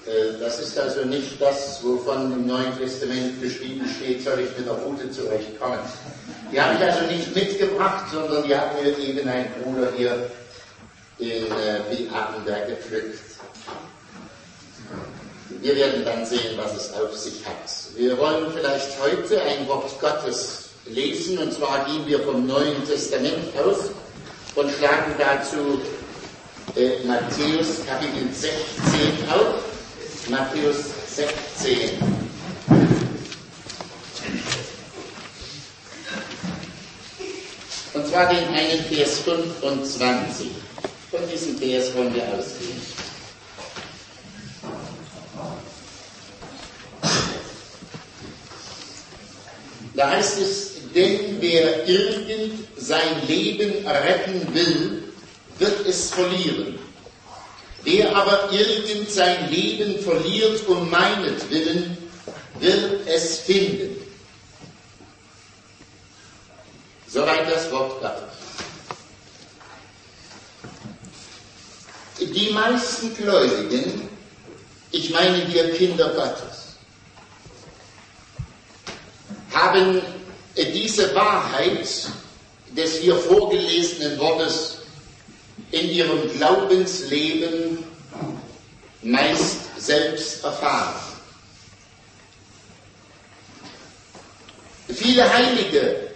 Das ist also nicht das, wovon im Neuen Testament geschrieben steht, soll ich mit der Rute zurechtkommen. Die habe ich also nicht mitgebracht, sondern die hat mir eben ein Bruder hier in Beatenberg gepflückt. Wir werden dann sehen, was es auf sich hat. Wir wollen vielleicht heute ein Wort Gottes lesen, und zwar gehen wir vom Neuen Testament aus und schlagen dazu Matthäus Kapitel 16 auf. Matthäus 16. Und zwar den einen Vers 25. Von diesem Vers wollen wir ausgehen. Da heißt es, denn wer irgend sein Leben retten will, wird es verlieren. Wer aber irgend sein Leben verliert um meinetwillen, wird es finden. Soweit das Wort Gottes. Die meisten Gläubigen, ich meine wir Kinder Gottes, haben diese Wahrheit des hier vorgelesenen Wortes in ihrem Glaubensleben meist selbst erfahren. Viele Heilige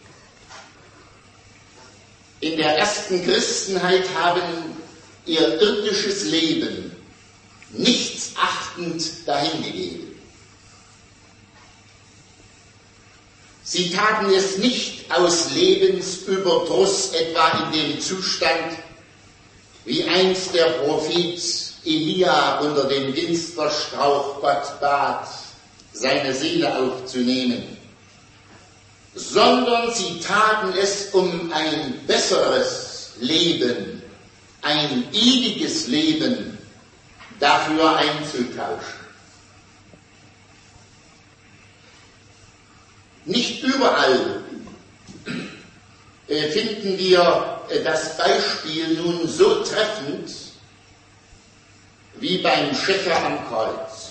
in der ersten Christenheit haben ihr irdisches Leben nichtsachtend dahingegeben. Sie taten es nicht aus Lebensüberdruss, etwa in dem Zustand, wie einst der Prophet Elia unter dem Ginsterstrauch Gott bat, seine Seele aufzunehmen, sondern sie taten es, um ein besseres Leben, ein ewiges Leben dafür einzutauschen. Nicht überall finden wir das Beispiel nun so treffend wie beim Schächer am Kreuz.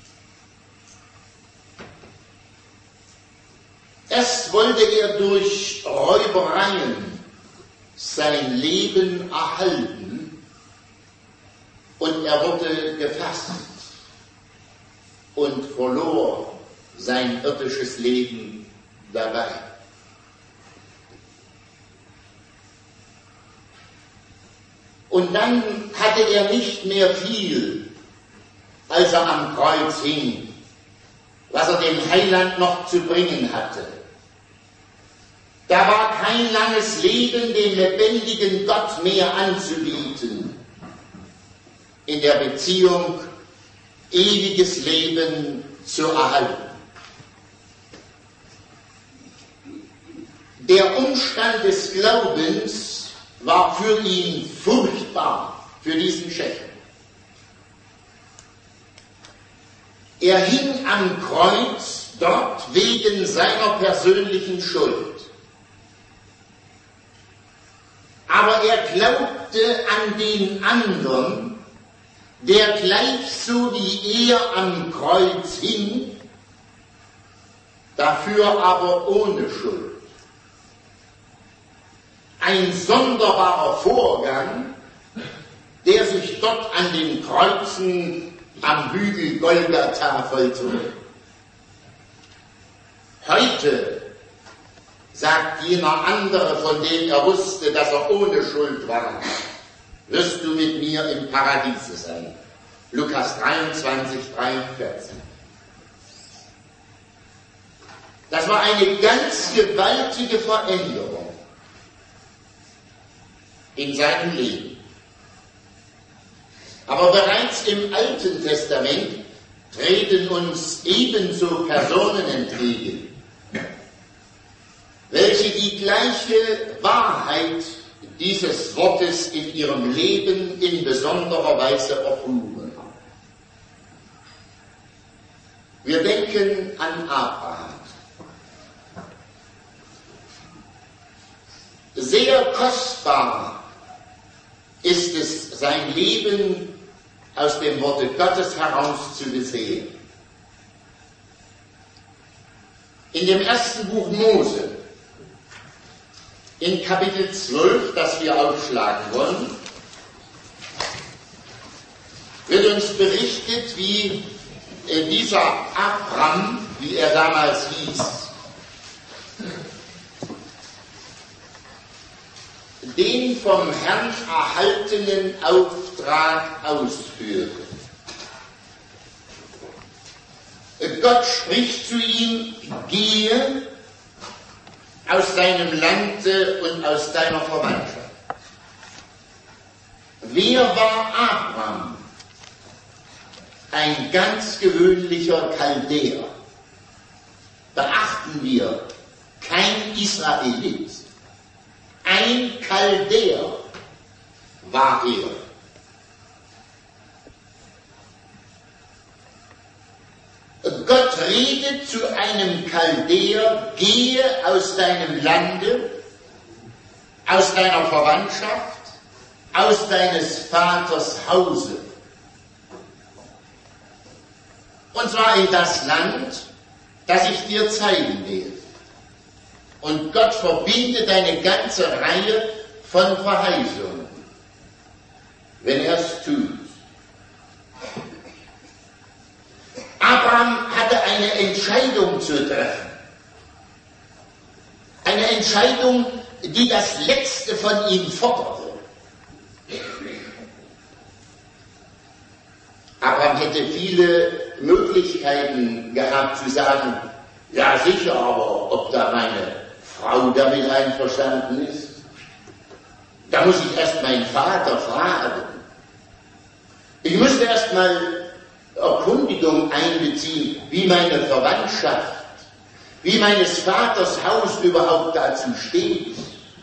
Erst wollte er durch Räubereien sein Leben erhalten und er wurde gefasst und verlor sein irdisches Leben dabei. Und dann hatte er nicht mehr viel, als er am Kreuz hing, was er dem Heiland noch zu bringen hatte. Da war kein langes Leben dem lebendigen Gott mehr anzubieten. In der Beziehung ewiges Leben zu erhalten. Der Umstand des Glaubens war für ihn furchtbar, für diesen Schächer. Er hing am Kreuz dort wegen seiner persönlichen Schuld. Aber er glaubte an den anderen, der gleich so wie er am Kreuz hing, dafür aber ohne Schuld. Ein sonderbarer Vorgang, der sich dort an den Kreuzen am Hügel Golgatha vollzog. Heute sagt jener andere, von dem er wusste, dass er ohne Schuld war, wirst du mit mir im Paradiese sein. Lukas 23, 43. Das war eine ganz gewaltige Veränderung in seinem Leben. Aber bereits im Alten Testament treten uns ebenso Personen entgegen, welche die gleiche Wahrheit dieses Wortes in ihrem Leben in besonderer Weise erfuhren. Wir denken an Abraham. Sehr kostbar ist es, sein Leben aus dem Worte Gottes heraus zu besehen. In dem ersten Buch Mose, in Kapitel 12, das wir aufschlagen wollen, wird uns berichtet, wie dieser Abram, wie er damals hieß, den vom Herrn erhaltenen Auftrag ausführte. Gott spricht zu ihm: Gehe aus deinem Lande und aus deiner Verwandtschaft. Wer war Abram? Ein ganz gewöhnlicher Chaldäer. Beachten wir, kein Israelit. Ein Chaldäer war er. Gott redet zu einem Chaldäer: Gehe aus deinem Lande, aus deiner Verwandtschaft, aus deines Vaters Hause. Und zwar in das Land, das ich dir zeigen werde. Und Gott verbindet eine ganze Reihe von Verheißungen, wenn er es tut. Abraham hatte eine Entscheidung zu treffen. Eine Entscheidung, die das Letzte von ihm forderte. Abraham hätte viele Möglichkeiten gehabt zu sagen: Ja sicher, aber ob da meine Frau damit einverstanden ist, da muss ich erst meinen Vater fragen. Ich müsste erst mal Erkundigung einbeziehen, wie meine Verwandtschaft, wie meines Vaters Haus überhaupt dazu steht.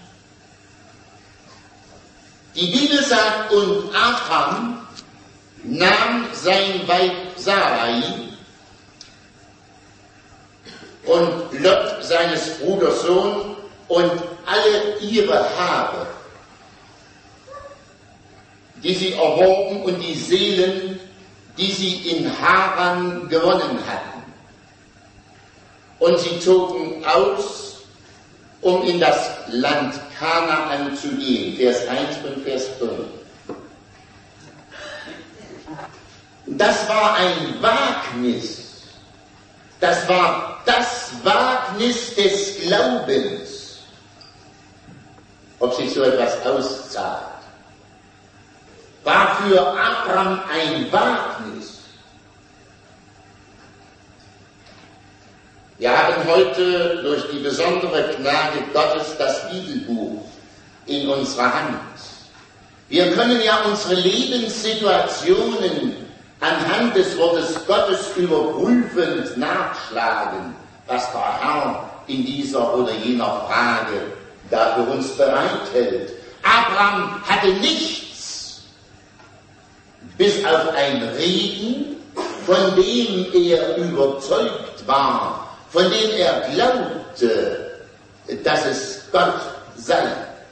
Die Bibel sagt: Und Abraham nahm sein Weib Sarai und Lot seines Bruders Sohn und alle ihre Habe, die sie erworben, und die Seelen, die sie in Haran gewonnen hatten. Und sie zogen aus, um in das Land Kanaan zu gehen. Vers 1 und Vers 5. Das war ein Wagnis. Das war das Wagnis des Glaubens. Ob sich so etwas auszahlt, war für Abraham ein Wagnis. Wir haben heute durch die besondere Gnade Gottes das Bibelbuch in unserer Hand. Wir können ja unsere Lebenssituationen anhand des Wortes Gottes überprüfend nachschlagen, was der Herr in dieser oder jener Frage da für uns bereithält. Abraham hatte nichts, bis auf ein Reden, von dem er überzeugt war, von dem er glaubte, dass es Gott sei.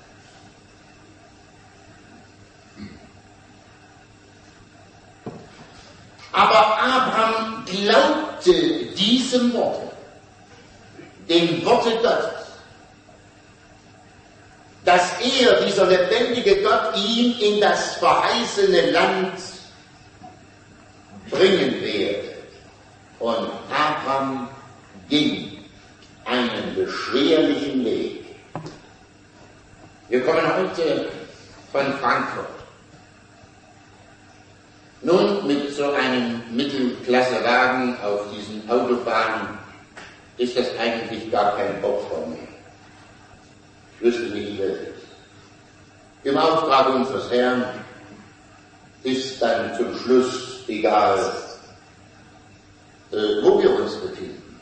Aber Abraham glaubte diesem Wort, dem Worte Gottes, dass er, dieser lebendige Gott, ihn in das verheißene Land bringen werde. Und Abraham ging einen beschwerlichen Weg. Wir kommen heute von Frankfurt. Nun, mit so einem Mittelklassewagen auf diesen Autobahnen ist das eigentlich gar kein Opfer mehr. Ich wüsste nicht welches. Im Auftrag unseres Herrn ist dann zum Schluss egal, wo wir uns befinden.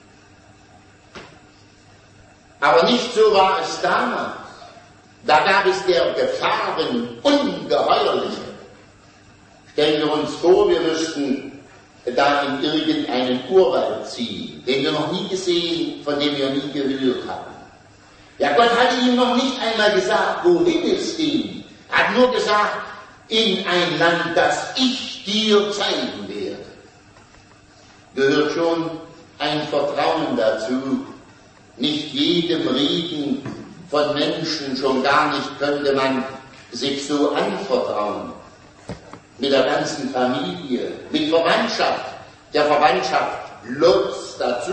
Aber nicht so war es damals. Da gab es der Gefahren ungeheuerliche. Stellen wir uns vor, wir müssten da in irgendeinen Urwald ziehen, den wir noch nie gesehen, von dem wir nie gehört hatten. Ja, Gott hatte ihm noch nicht einmal gesagt, wohin es ging. Er hat nur gesagt, in ein Land, das ich dir zeigen werde, gehört schon ein Vertrauen dazu. Nicht jedem Reden von Menschen, schon gar nicht könnte man sich so anvertrauen. Mit der ganzen Familie, mit Verwandtschaft, der Verwandtschaft Lots dazu.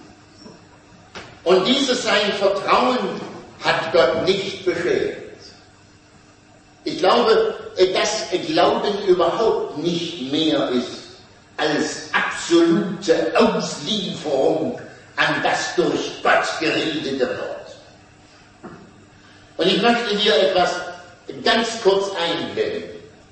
Und dieses sein Vertrauen hat Gott nicht beschädigt. Ich glaube, dass Glauben überhaupt nicht mehr ist als absolute Auslieferung an das durch Gott geredete Wort. Und ich möchte hier etwas ganz kurz einblenden.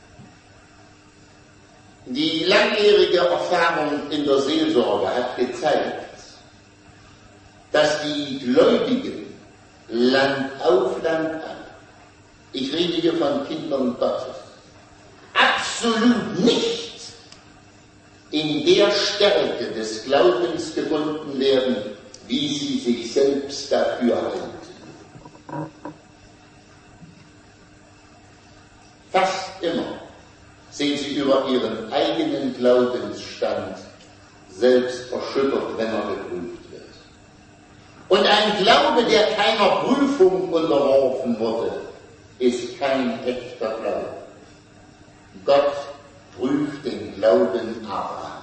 Die langjährige Erfahrung in der Seelsorge hat gezeigt, dass die Gläubigen Land auf Land ab, ich rede hier von Kindern Gottes, absolut nicht in der Stärke des Glaubens gebunden werden, wie sie sich selbst dafür halten. Fast immer sind sie über ihren eigenen Glaubensstand selbst erschüttert, wenn er geprüft wird. Und ein Glaube, der keiner Prüfung unterworfen wurde, ist kein echter Glaube. Gott prüft den Glauben Abrahams.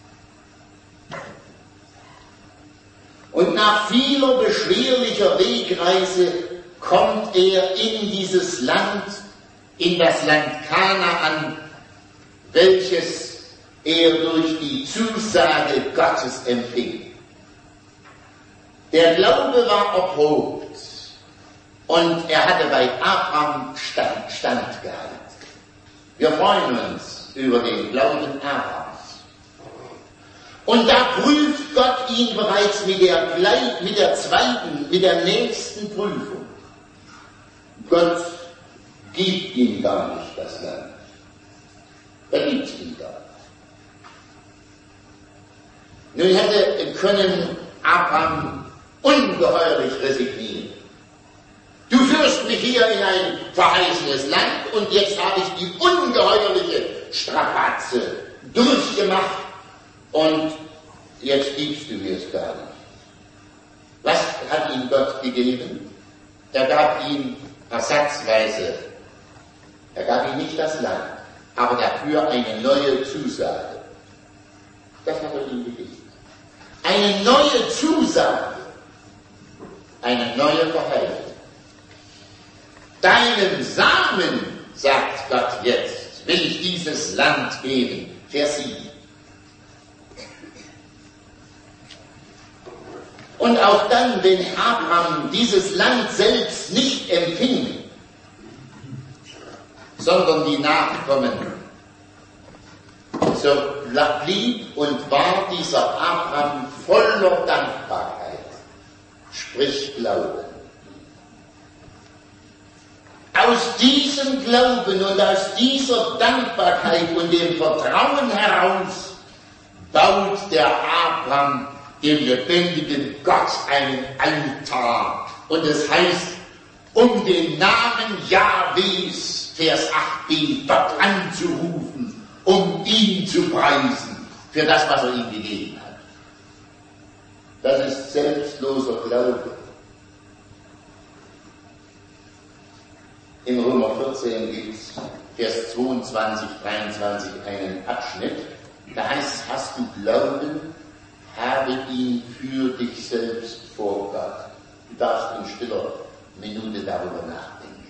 Und nach vieler beschwerlicher Wegreise kommt er in dieses Land, in das Land Kanaan, welches er durch die Zusage Gottes empfing. Der Glaube war erprobt und er hatte bei Abraham standgehalten. Wir freuen uns über den Glauben Abrahams. Und da prüft Gott ihn bereits mit der nächsten Prüfung. Gott gibt ihm gar nicht das Land. Er gibt es ihm gar nicht. Nun hätte können Abraham ungeheuerlich resignieren. Du führst mich hier in ein verheißenes Land und jetzt habe ich die ungeheuerliche Strapaze durchgemacht und jetzt gibst du mir es gar nicht. Was hat ihm Gott gegeben? Er gab ihm ersatzweise, er gab ihm nicht das Land, aber dafür eine neue Zusage. Das hat er ihm gegeben. Eine neue Zusage, eine neue Verheißung. Deinem Samen, sagt Gott jetzt, will ich dieses Land geben. Vers 7. Und auch dann, wenn Abraham dieses Land selbst nicht empfing, sondern die Nachkommen, so blieb und war dieser Abraham voller Dankbarkeit, sprich Glauben. Aus diesem Glauben und aus dieser Dankbarkeit und dem Vertrauen heraus baut der Abraham dem lebendigen Gott einen Altar. Und es heißt, um den Namen Jahwes, Vers 8b, dort anzurufen, um ihn zu preisen für das, was er ihm gegeben hat. Das ist selbstloser Glaube. In Römer 14 gibt es Vers 22, 23 einen Abschnitt. Da heißt es, hast du Glauben, habe ihn für dich selbst vor Gott. Du darfst in stiller Minute darüber nachdenken.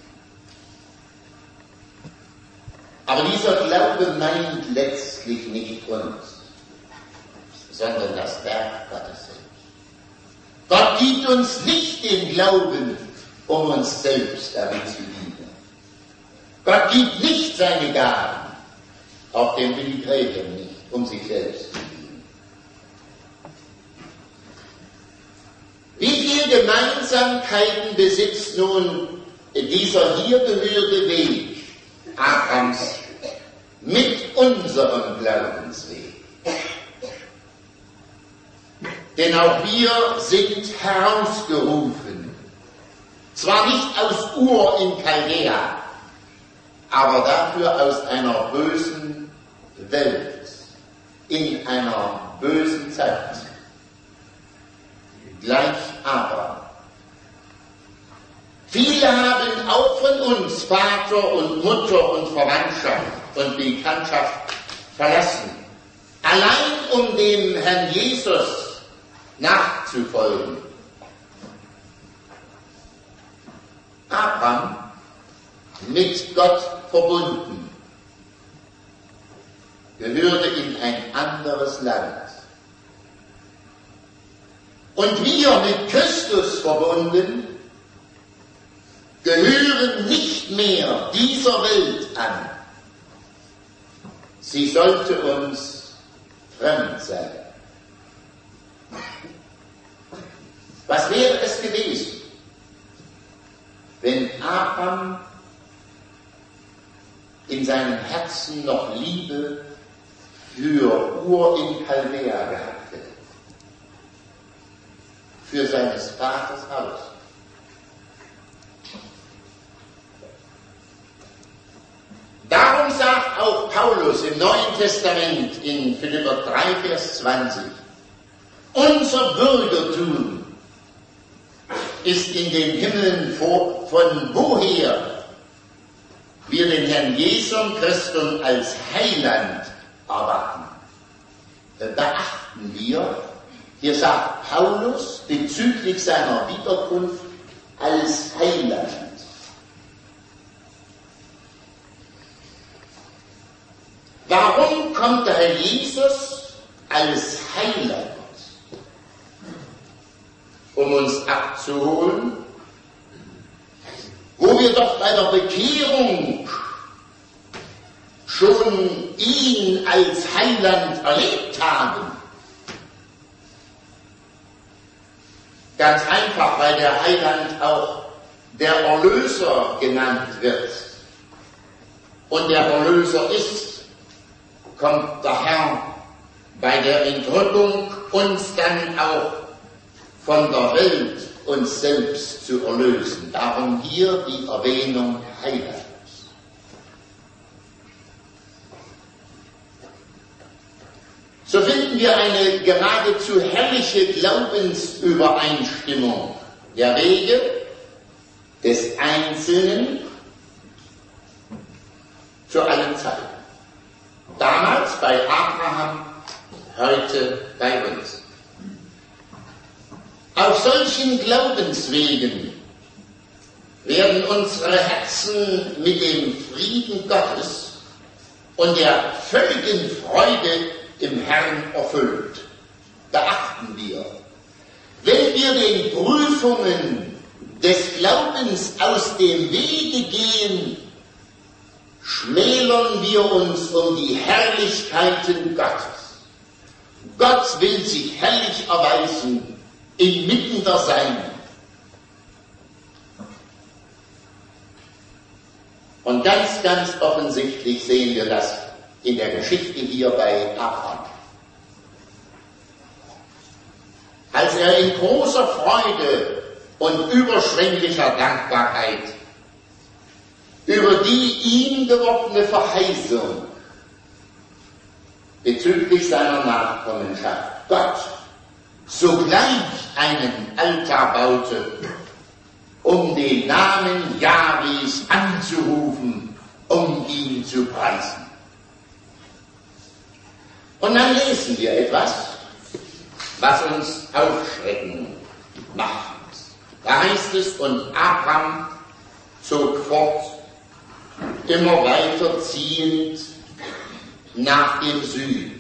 Aber dieser Glaube meint letztlich nicht uns, sondern das Werk Gottes selbst. Gott gibt uns nicht den Glauben, um uns selbst damit zu dienen. Gott gibt nicht seine Gaben, auch dem Billy Graham nicht, um sich selbst zu dienen. Wie viele Gemeinsamkeiten besitzt nun dieser hier gehörte Weg Abrahams mit unserem Glaubensweg? Denn auch wir sind herausgerufen, zwar nicht aus Ur in Chaldea, aber dafür aus einer bösen Welt in einer bösen Zeit, gleich Abraham. Viele haben auch von uns Vater und Mutter und Verwandtschaft und Bekanntschaft verlassen, allein um dem Herrn Jesus nachzufolgen. Abraham, mit Gott verbunden, gehörte in ein anderes Land. Und wir mit Christus verbunden, gehören nicht mehr dieser Welt an. Sie sollte uns fremd sein. Was wäre es gewesen, wenn Abraham in seinem Herzen noch Liebe für Ur in Chaldea gehabt hätte, für seines Vaters Haus? Darum sagt auch Paulus im Neuen Testament in Philipper 3, Vers 20, unser Bürgertum ist in den Himmeln, von woher wir den Herrn Jesus Christus als Heiland erwarten. Beachten wir, hier sagt Paulus bezüglich seiner Wiederkunft als Heiland. Warum kommt der Herr Jesus als Heiland? Um uns abzuholen, wo wir doch bei der Bekehrung schon ihn als Heiland erlebt haben. Ganz einfach, weil der Heiland auch der Erlöser genannt wird. Und der Erlöser ist, kommt der Herr bei der Entrückung uns dann auch von der Welt uns selbst zu erlösen. Darum hier die Erwähnung Heiland. So finden wir eine geradezu herrliche Glaubensübereinstimmung der Wege des Einzelnen zu allen Zeiten. Damals bei Abraham, heute bei uns. Auf solchen Glaubenswegen werden unsere Herzen mit dem Frieden Gottes und der völligen Freude im Herrn erfüllt. Beachten wir, wenn wir den Prüfungen des Glaubens aus dem Wege gehen, schmälern wir uns um die Herrlichkeiten Gottes. Gott will sich herrlich erweisen inmitten der Seinen. Und ganz, ganz offensichtlich sehen wir das in der Geschichte hier bei Abraham. Als er in großer Freude und überschwänglicher Dankbarkeit über die ihm gewordene Verheißung bezüglich seiner Nachkommenschaft Gott sogleich einen Altar baute, um den Namen Jahwes anzurufen, um ihn zu preisen. Und dann lesen wir etwas, was uns aufschrecken macht. Da heißt es, und Abraham zog fort, immer weiter ziehend nach dem Süden.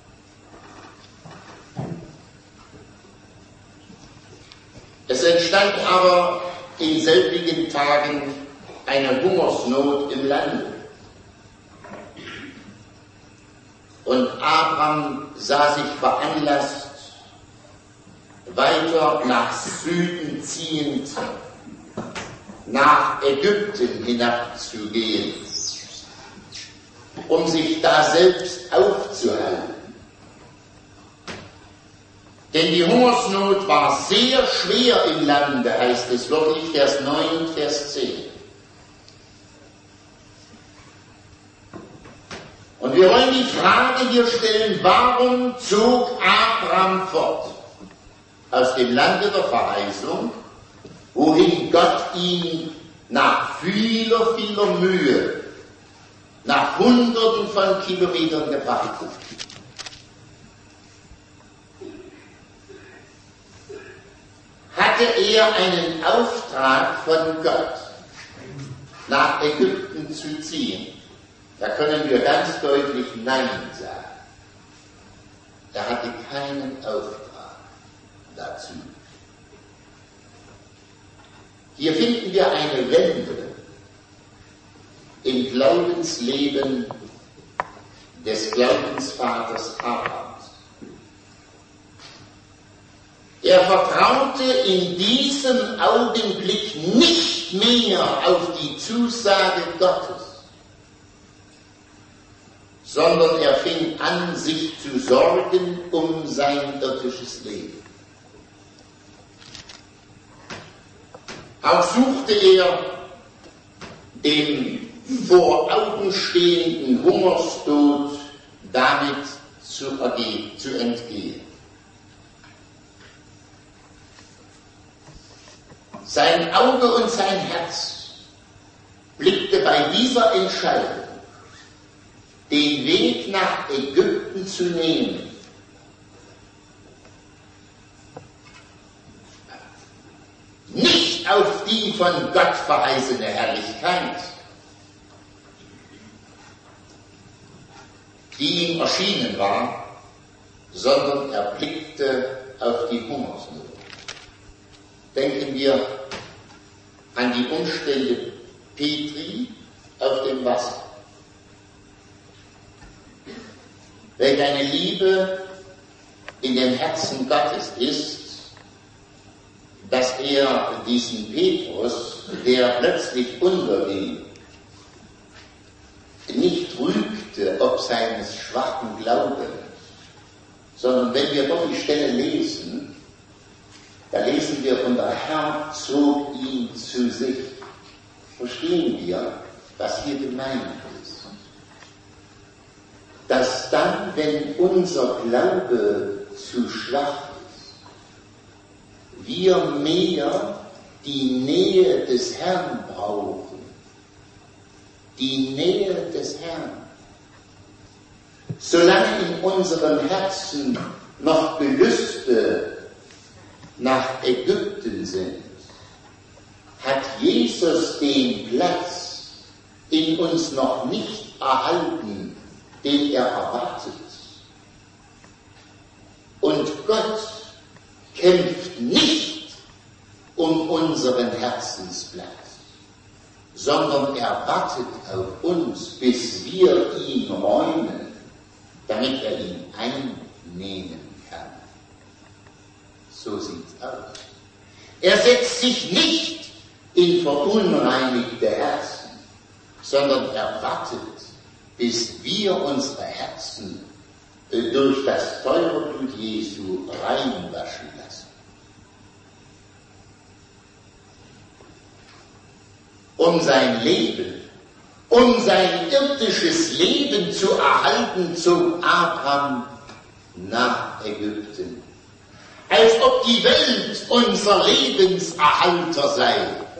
Es entstand aber in selbigen Tagen eine Hungersnot im Lande. Und Abraham sah sich veranlasst, weiter nach Süden ziehend, nach Ägypten hinabzugehen, um sich da selbst aufzuhalten. Denn die Hungersnot war sehr schwer im Lande, heißt es wirklich, Vers 9 und Vers 10. Und wir wir wollen die Frage hier stellen, warum zog Abraham fort aus dem Lande der Verheißung, wohin Gott ihn nach vieler, vieler Mühe, nach Hunderten von Kilometern gebracht hat. Hatte er einen Auftrag von Gott, nach Ägypten zu ziehen? Da können wir ganz deutlich Nein sagen. Er hatte keinen Auftrag dazu. Hier finden wir eine Wende im Glaubensleben des Glaubensvaters Abrahams. Er vertraute in diesem Augenblick nicht mehr auf die Zusage Gottes, sondern er fing an, sich zu sorgen um sein irdisches Leben. Auch suchte er dem vor Augen stehenden Hungerstod damit zu entgehen. Sein Auge und sein Herz blickte bei dieser Entscheidung, den Weg nach Ägypten zu nehmen, nicht auf die von Gott verheißene Herrlichkeit, die ihm erschienen war, sondern er blickte auf die Hungersnot. Denken wir an die Umstände Petri auf dem Wasser. Welch eine Liebe in dem Herzen Gottes ist, dass er diesen Petrus, der plötzlich unterging, nicht rügte ob seines schwachen Glaubens, sondern wenn wir doch die Stelle lesen, da lesen wir, und der Herr zog ihn zu sich. Verstehen wir, was hier gemeint ist? Dass dann, wenn unser Glaube zu schwach ist, wir mehr die Nähe des Herrn brauchen. Die Nähe des Herrn. Solange in unserem Herzen noch Gelüste nach Ägypten sind, hat Jesus den Platz in uns noch nicht erhalten, den er erwartet. Und Gott kämpft nicht um unseren Herzensplatz, sondern er wartet auf uns, bis wir ihn räumen, damit er ihn einnehmen kann. So sieht's aus. Er setzt sich nicht in verunreinigte Herzen, sondern er wartet, bis wir unsere Herzen durch das teure Blut Jesu reinwaschen lassen. Um sein Leben, um sein irdisches Leben zu erhalten, zog Abraham nach Ägypten. Als ob die Welt unser Lebenserhalter sei.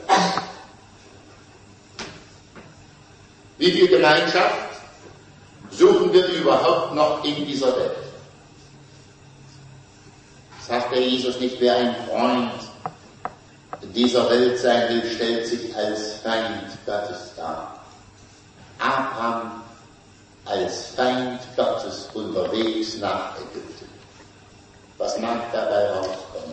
Wie viel Gemeinschaft suchen wir überhaupt noch in dieser Welt? Sagt der Jesus nicht, wer ein Freund dieser Welt sein will, stellt sich als Feind Gottes dar. Abraham als Feind Gottes unterwegs nach Ägypten. Was mag dabei rauskommen?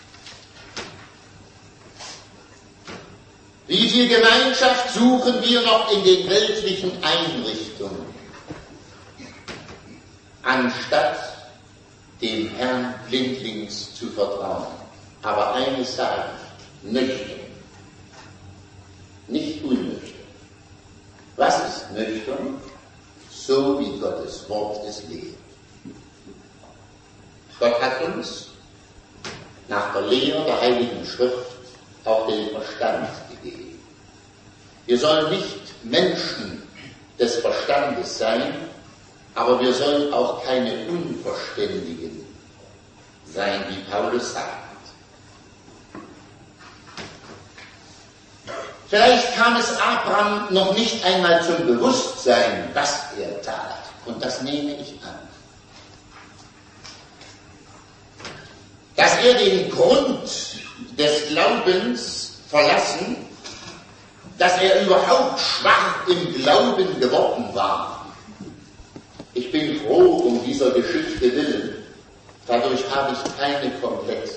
Wie viel Gemeinschaft suchen wir noch in den weltlichen Einrichtungen, anstatt dem Herrn blindlings zu vertrauen? Aber eines sage ich, nüchtern, nicht unnüchtern. Was ist nüchtern? So wie Gottes Wort es lehrt. Gott hat uns nach der Lehre der Heiligen Schrift auch den Verstand gegeben. Wir sollen nicht Menschen des Verstandes sein, Aber wir sollen auch keine Unverständigen sein, wie Paulus sagt. Vielleicht kam es Abraham noch nicht einmal zum Bewusstsein, was er tat. Und das nehme ich an. Dass er den Grund des Glaubens verlassen, dass er überhaupt schwach im Glauben geworden war. Ich bin froh um dieser Geschichte willen. Dadurch habe ich keine Komplexe.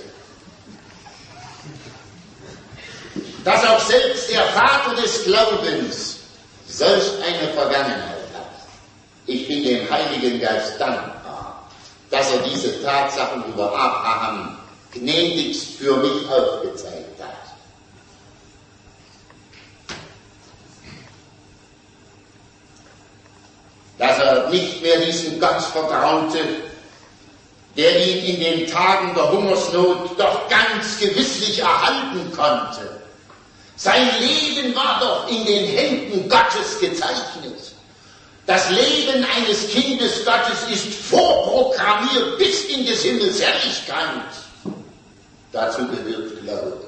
Dass auch selbst der Vater des Glaubens solch eine Vergangenheit hat. Ich bin dem Heiligen Geist dankbar, dass er diese Tatsachen über Abraham gnädigst für mich aufgezeigt hat. Dass er nicht mehr diesen Gott vertraute, der ihn in den Tagen der Hungersnot doch ganz gewisslich erhalten konnte. Sein Leben war doch in den Händen Gottes gezeichnet. Das Leben eines Kindes Gottes ist vorprogrammiert bis in des Himmels Herrlichkeit. Dazu gehört Glauben.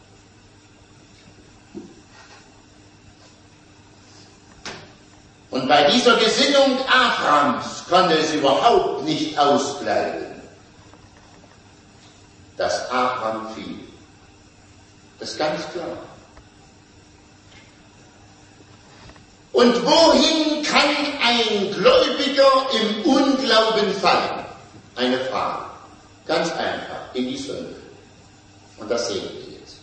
Und bei dieser Gesinnung Abrahams konnte es überhaupt nicht ausbleiben, dass Abraham fiel. Das ist ganz klar. Und wohin kann ein Gläubiger im Unglauben fallen? Eine Frage. Ganz einfach, in die Sünde. Und das sehen wir jetzt.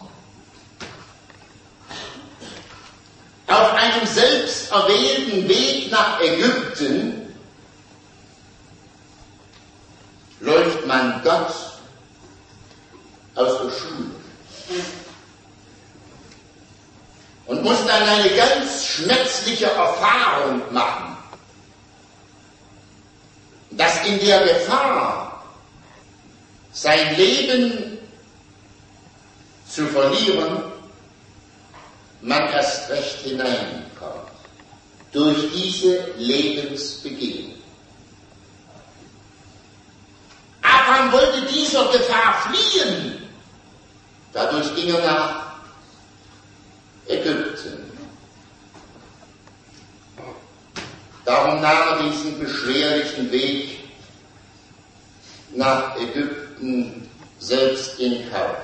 Auf einem selbst erwählten Weg nach Ägypten läuft man Gott aus der Schule und muss dann eine ganz schmerzliche Erfahrung machen, dass in der Gefahr, sein Leben zu verlieren, man erst recht hineinkommt durch diese Lebensbegegnung. Abraham wollte dieser Gefahr fliehen. Dadurch ging er nach Ägypten. Darum nahm er diesen beschwerlichen Weg nach Ägypten selbst in Kauf.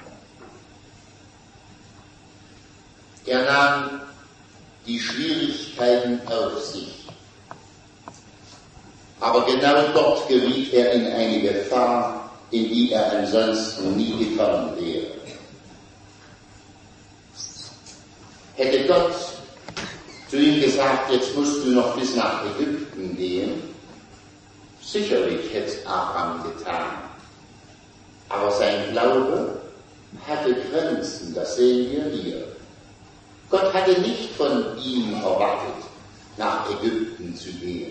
Er nahm die Schwierigkeiten auf sich. Aber genau dort geriet er in eine Gefahr, in die er ansonsten nie gekommen wäre. Hätte Gott zu ihm gesagt, jetzt musst du noch bis nach Ägypten gehen, sicherlich hätte es Abraham getan. Aber sein Glaube hatte Grenzen, das sehen wir hier. Gott hatte nicht von ihm erwartet, nach Ägypten zu gehen.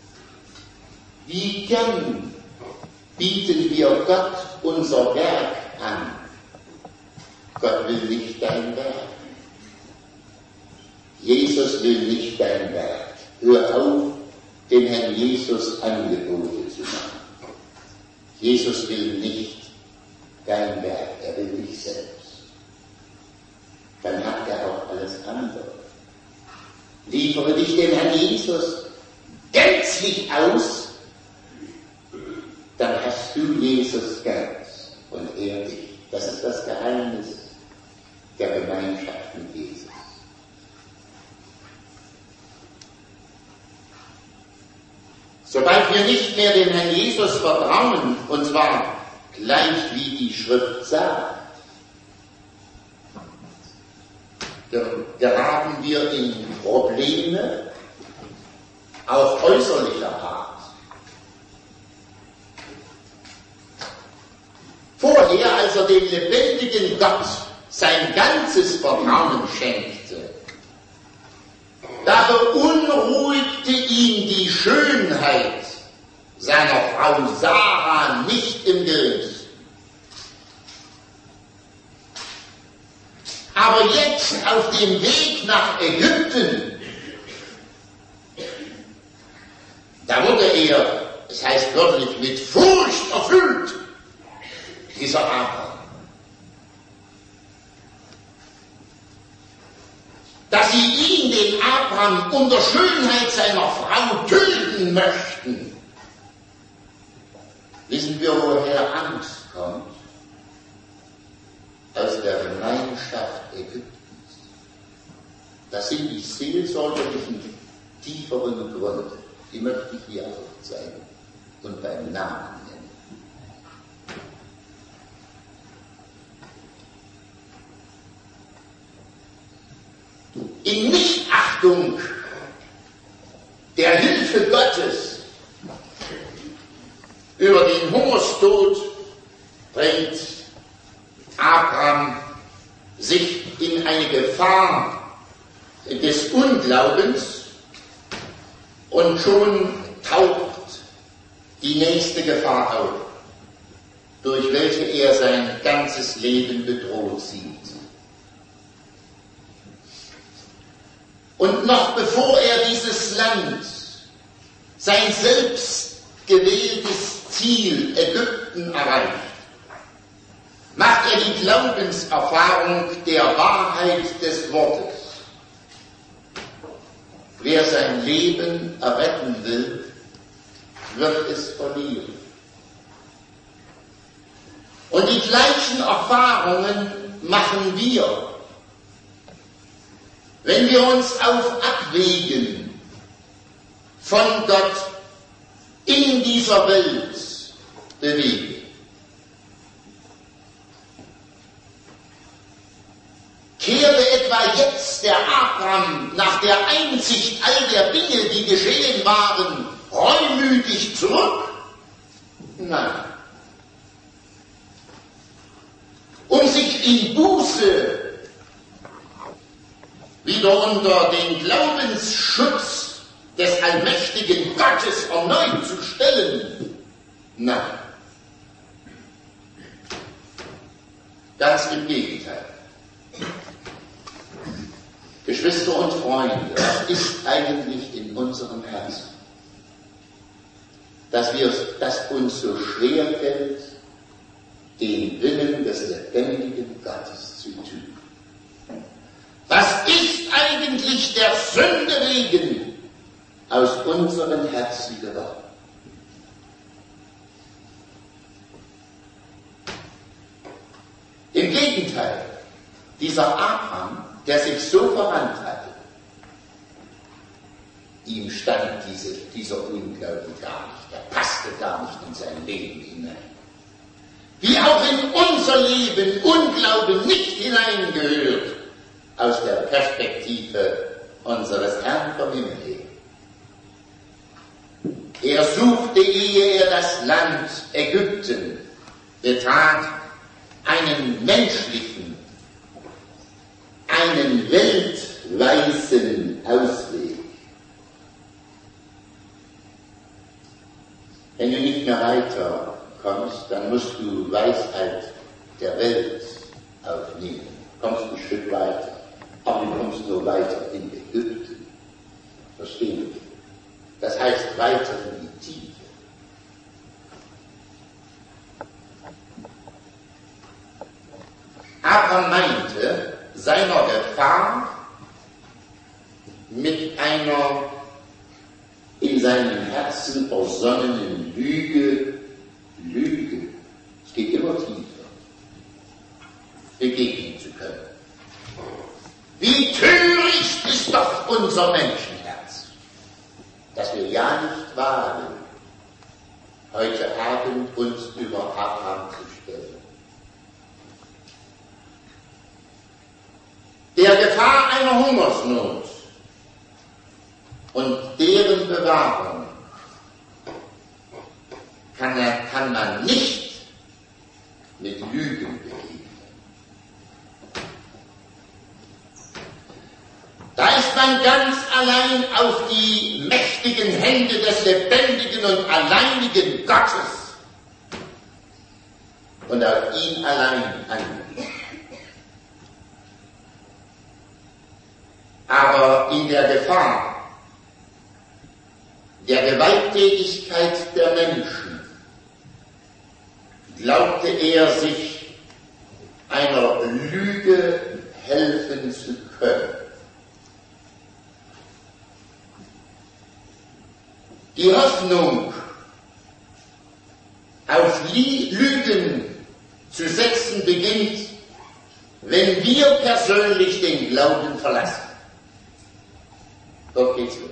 Wie gern bieten wir Gott unser Werk an. Gott will nicht dein Werk. Jesus will nicht dein Werk. Hör auf, dem Herrn Jesus Angebote zu machen. Jesus will nicht dein Werk, er will dich selbst. Dann hat er auch alles andere. Liefere dich dem Herrn Jesus gänzlich aus, dann hast du Jesus ganz und er dich. Das ist das Geheimnis der Gemeinschaft mit Jesus. Sobald wir nicht mehr dem Herrn Jesus vertrauen, und zwar gleich wie die Schrift sagt, geraten wir in Probleme, auch äußerlicher Art. Vorher, als er dem lebendigen Gott sein ganzes Vertrauen schenkte, da beunruhigte ihn die Schönheit seiner Frau Sarah nicht im geringsten. Aber jetzt auf dem Weg nach Ägypten, Da wurde er, es heißt wörtlich, mit Furcht erfüllt, dieser Abraham. Dass sie ihn, den Abraham, um der Schönheit seiner Frau töten möchten. Wissen wir, woher Angst kommt? Aus der Gemeinschaft Ägyptens. Das sind die seelsorgerlichen, tieferen Gründe. Die möchte ich hier aufzeigen und beim Namen nennen. In Nichtachtung der Hilfe Gottes über den Hungerstod bringt Abraham sich in eine Gefahr des Unglaubens und schon taucht die nächste Gefahr auf, durch welche er sein ganzes Leben bedroht sieht. Und noch bevor er dieses Land, sein selbst gewähltes Ziel Ägypten erreicht, macht er die Glaubenserfahrung der Wahrheit des Wortes. Wer sein Leben erretten will, wird es verlieren. Und die gleichen Erfahrungen machen wir, wenn wir uns auf Abwägen von Gott in dieser Welt bewegen. Kehrte etwa jetzt der Abraham nach der Einsicht all der Dinge, die geschehen waren, reumütig zurück? Nein. Um sich in Buße wieder unter den Glaubensschutz des allmächtigen Gottes erneut zu stellen? Nein. Ganz im Gegenteil. Geschwister und Freunde, was ist eigentlich in unserem Herzen, dass uns so schwer fällt, den Willen des lebendigen Gottes zu tun? Was ist eigentlich der Sünde wegen aus unseren Herzen geworden? Im Gegenteil, dieser Abraham, der sich so verwandt hatte, ihm stand dieser Unglaube gar nicht, er passte gar nicht in sein Leben hinein. Wie auch in unser Leben Unglauben nicht hineingehört, aus der Perspektive unseres Herrn vom Himmel her. Er suchte, ehe er das Land Ägypten betrat, einen menschlichen, einen weltweisen Ausweg. Wenn du nicht mehr weiter kommst, dann musst du Weisheit der Welt aufnehmen. Kommst ein Stück weiter, aber du kommst nur weiter in Ägypten. Verstehen wir? Das heißt weiter in die Tiefe. Abraham meinte, seiner Gefahr mit einer in seinem Herzen versonnenen Lüge, es geht immer tiefer, begegnen zu können. Wie töricht ist doch unser Menschenherz, dass wir ja nicht wagen, heute Abend uns über Abraham zu stellen. Der Gefahr einer Hungersnot und deren Bewahrung kann man nicht mit Lügen begegnen. Da ist man ganz allein auf die mächtigen Hände des lebendigen und alleinigen Gottes und auf ihn allein angewiesen. Aber in der Gefahr der Gewalttätigkeit der Menschen glaubte er sich einer Lüge helfen zu können. Die Hoffnung, auf Lügen zu setzen beginnt, wenn wir persönlich den Glauben verlassen. Dort geht's los.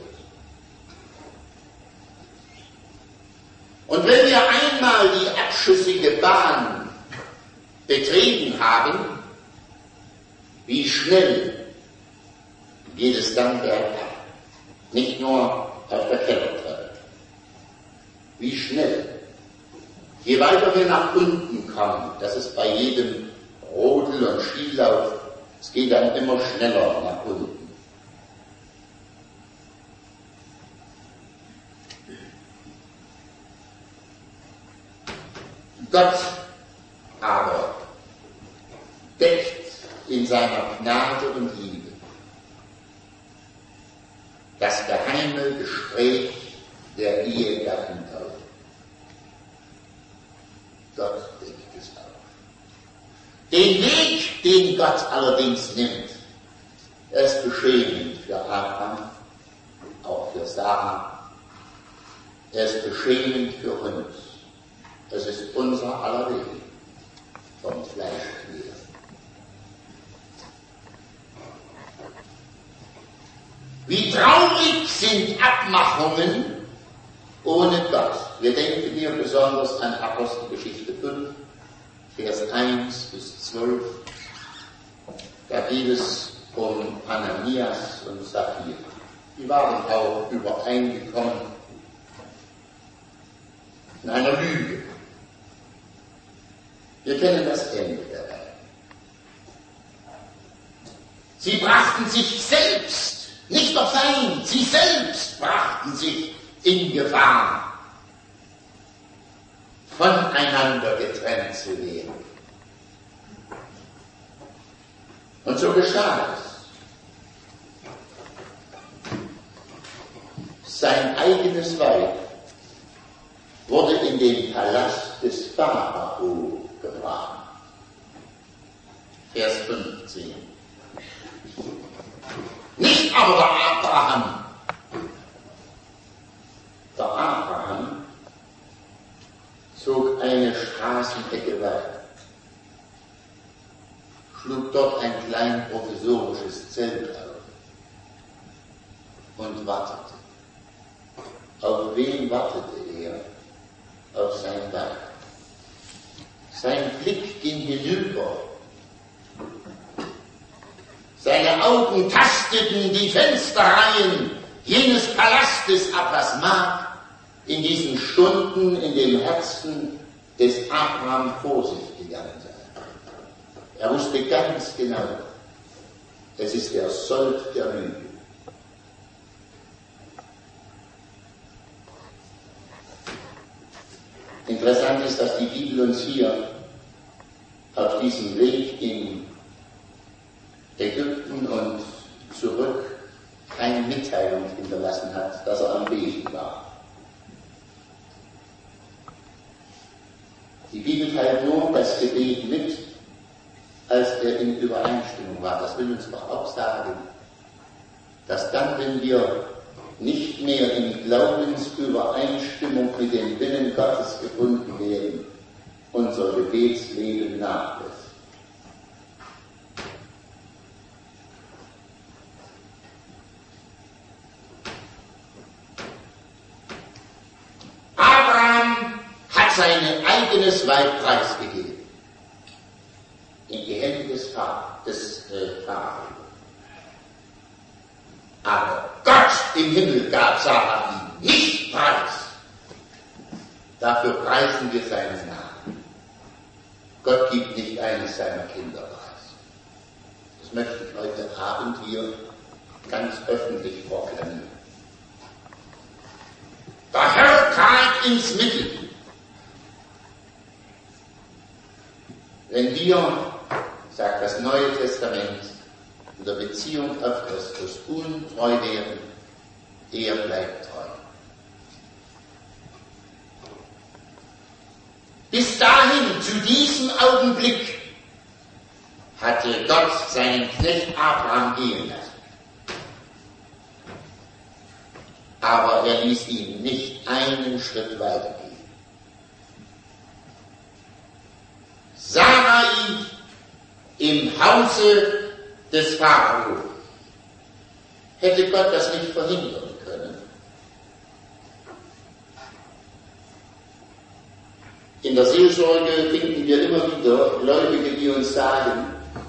Und wenn wir einmal die abschüssige Bahn betreten haben, wie schnell geht es dann bergab? Nicht nur auf der Kellertreppe. Wie schnell? Je weiter wir nach unten kommen, das ist bei jedem Rodel- und Skilauf, es geht dann immer schneller nach unten. Gott aber deckt in seiner Gnade und Liebe das geheime Gespräch der Ehegatten auf. Gott deckt es auf. Den Weg, den Gott allerdings nimmt, er ist beschämend für Abraham, auch für Sarah. Er ist beschämend für uns. Es ist unser aller Weg vom Fleisch her. Wie traurig sind Abmachungen ohne Gott. Wir denken hier besonders an Apostelgeschichte 5, Vers 1 bis 12. Da geht es um Ananias und Sapphira. Die waren auch übereingekommen in einer Lüge. Wir kennen das Ende dabei. Sie brachten sich selbst, nicht der Feind, sie selbst brachten sich in Gefahr, voneinander getrennt zu werden. Und so geschah es. Sein eigenes Weib wurde in den Palast des Pharao gebracht. Vers 15. Nicht aber der Abraham. Der Abraham zog eine Straßenecke weiter, schlug dort ein klein provisorisches Zelt auf und wartete. Auf wen wartete er? Auf sein Weib. Sein Blick ging hinüber. Seine Augen tasteten die Fensterreihen jenes Palastes ab, was mag in diesen Stunden in dem Herzen des Abraham vor sich gegangen sein. Er wusste ganz genau, es ist der Sold der Lüge. Interessant ist, dass die Bibel uns hier auf diesem Weg in Ägypten und zurück keine Mitteilung hinterlassen hat, dass er am Weg war. Die Bibel teilt nur das Gebet mit, als er in Übereinstimmung war. Das will uns doch auch sagen, dass dann, wenn wir nicht mehr in Glaubensübereinstimmung mit dem Willen Gottes gebunden werden, unser Gebetsleben nachlässt. Abraham hat sein eigenes Weib preisgegeben in die Hände des Pharao. Aber Gott im Himmel gab Sarah ihm nicht preis. Dafür preisen wir seinen Namen. Gott gibt nicht eines seiner Kinder preis. Das möchte ich heute Abend hier ganz öffentlich proklamieren. Der Herr trat ins Mittel. Wenn wir, sagt das Neue Testament, in der Beziehung auf Christus untreu werden, er bleibt treu. dahin, zu diesem Augenblick, hatte Gott seinen Knecht Abraham gehen lassen. Aber er ließ ihn nicht einen Schritt weitergehen. Sarai im Hause des Pharao. Hätte Gott das nicht verhindern können? In der Seelsorge finden wir immer wieder Gläubige, die uns sagen,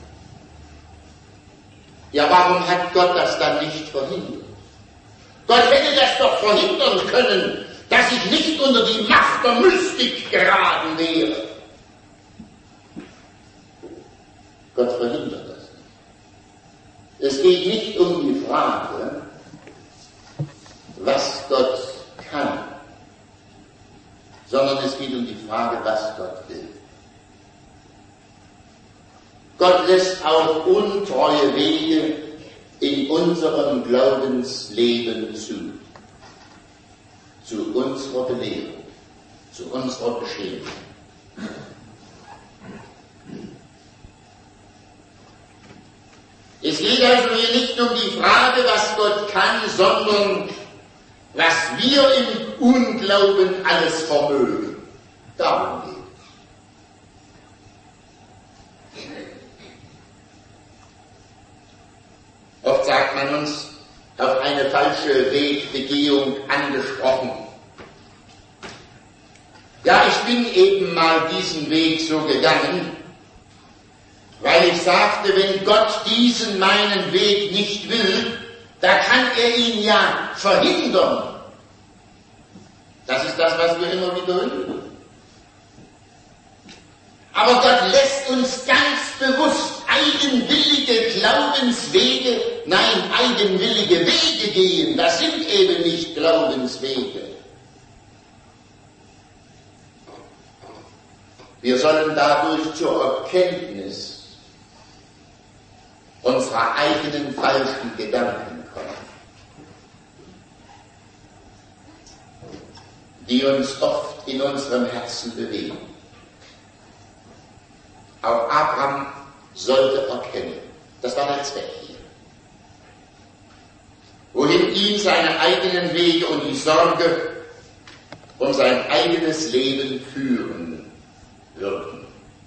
ja, warum hat Gott das dann nicht verhindert? Gott hätte das doch verhindern können, dass ich nicht unter die Macht der Mystik geraten wäre. Gott verhindert das nicht. Es geht nicht um die Frage, was Gott kann, sondern es geht um die Frage, was Gott will. Gott lässt auch untreue Wege in unserem Glaubensleben zu unserer Belehrung, zu unserer Bestimmung. Es geht also hier nicht um die Frage, was Gott kann, sondern was wir im Unglauben alles vermögen. Darum geht es. Oft sagt man uns auf eine falsche Wegbegehung angesprochen. Ja, ich bin eben mal diesen Weg so gegangen, weil ich sagte, wenn Gott diesen meinen Weg nicht will, da kann er ihn ja verhindern. Das ist das, was wir immer wieder hören. Aber Gott lässt uns ganz bewusst eigenwillige Glaubenswege, nein, eigenwillige Wege gehen. Das sind eben nicht Glaubenswege. Wir sollen dadurch zur Erkenntnis unserer eigenen falschen Gedanken kommen, die uns oft in unserem Herzen bewegen. Auch Abraham sollte erkennen, das war der Zweck hier, wohin ihn seine eigenen Wege und die Sorge um sein eigenes Leben führen würden.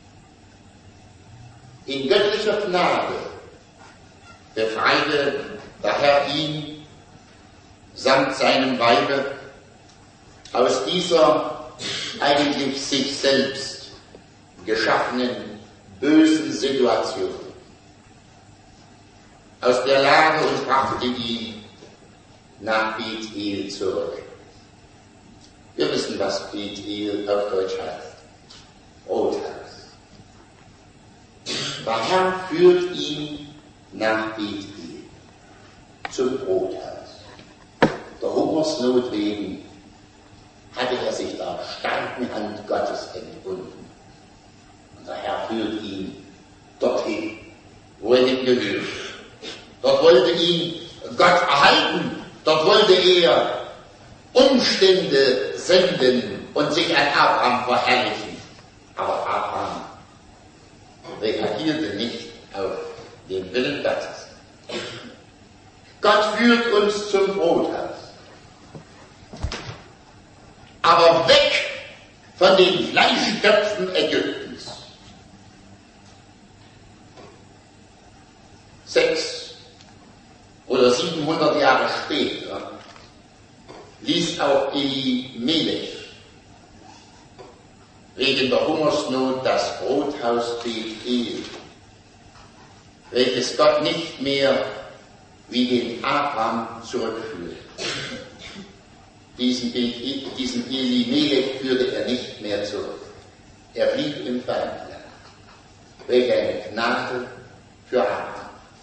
In göttlicher Gnade befreite der Herr ihn samt seinem Weibe aus dieser eigentlich sich selbst geschaffenen bösen Situation, aus der Lage und brachte ihn nach Bethel zurück. Wir wissen, was Bethel auf Deutsch heißt. Brothaus. Der Herr führt ihn nach Bethel zum Brothaus. Der Hungersnot wegen hatte er sich der starken Hand Gottes entbunden. Und der Herr führt ihn dorthin, wo er hingehört. Dort wollte ihn Gott erhalten. Dort wollte er Umstände senden und sich an Abraham verherrlichen. Aber Abraham reagierte nicht auf den Willen Gottes. Gott führt uns zum Brothaus. Aber weg von den Fleischtöpfen Ägyptens. 600 oder 700 Jahre später ließ auch Elimelech wegen der Hungersnot das Brothaus Bethel, welches Gott nicht mehr wie den Abraham zurückführte. Diesen Elimelech führte er nicht mehr zurück. Er blieb im Feindland. Welch eine Gnade für Abraham.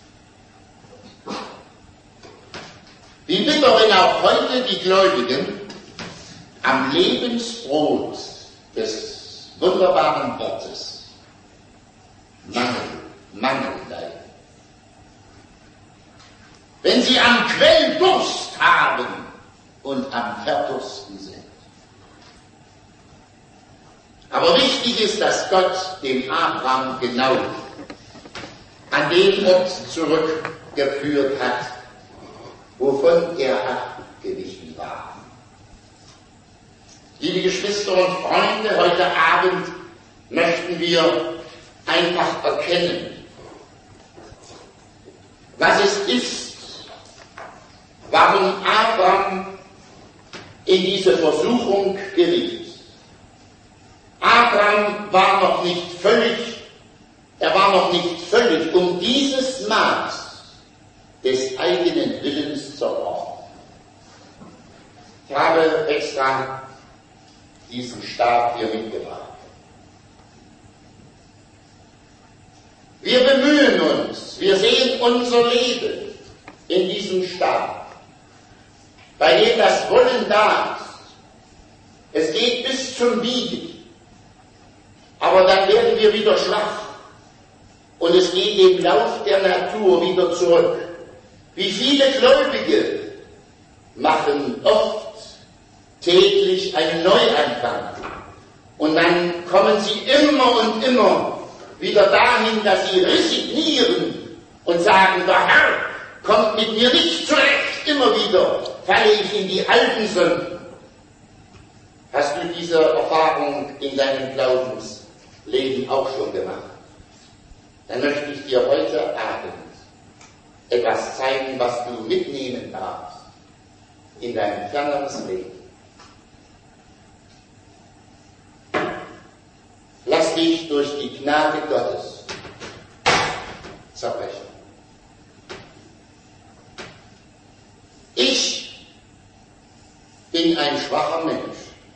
Wie bitter, wenn auch heute die Gläubigen am Lebensbrot des wunderbaren Wortes Mangel leiden. Wenn sie am Quell Durst haben und am Verdursten sind. Aber wichtig ist, dass Gott den Abraham genau an den Ort zurückgeführt hat, wovon er abgewichen war. Liebe Geschwister und Freunde, heute Abend möchten wir einfach erkennen, was es ist, warum Abraham in diese Versuchung geriet. Abraham war noch nicht völlig um dieses Maß des eigenen Willens zerbrochen. Ich habe extra diesen Stab hier mitgebracht. Wir bemühen uns, wir sehen unser Leben in diesem Stab, bei dem das Wollen da ist. Es geht bis zum Wiegen, aber dann werden wir wieder schwach und es geht dem Lauf der Natur wieder zurück. Wie viele Gläubige machen oft täglich einen Neuanfang und dann kommen sie immer und immer wieder dahin, dass sie resignieren und sagen, der Herr kommt mit mir nicht zurecht, immer wieder falle ich in die alten Sünden. Hast du diese Erfahrung in deinem Glaubensleben auch schon gemacht? Dann möchte ich dir heute Abend etwas zeigen, was du mitnehmen darfst in dein ferneres Leben. Lass dich durch die Gnade Gottes zerbrechen. Ich bin ein schwacher Mensch,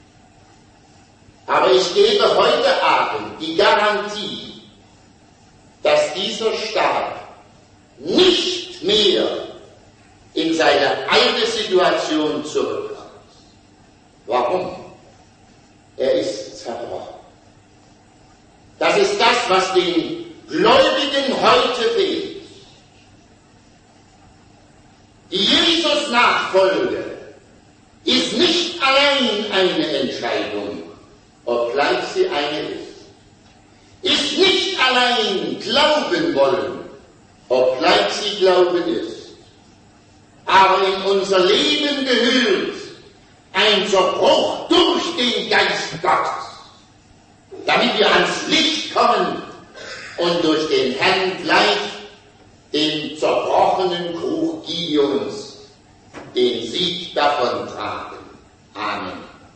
aber ich gebe heute Abend die Garantie, dass dieser Stab nicht mehr in seine alte Situation zurückkommt. Warum? Er ist zerbrochen. Das ist das, was den Gläubigen heute fehlt. Die Jesus-Nachfolge ist nicht allein eine Entscheidung, obgleich sie eine ist. Ist nicht allein glauben wollen, obgleich sie Glauben ist. Aber in unser Leben gehört ein Zerbruch durch den Geist Gottes, damit wir ans Licht kommen und durch den Herrn gleich den zerbrochenen Krug Gideons den Sieg davontragen. Amen.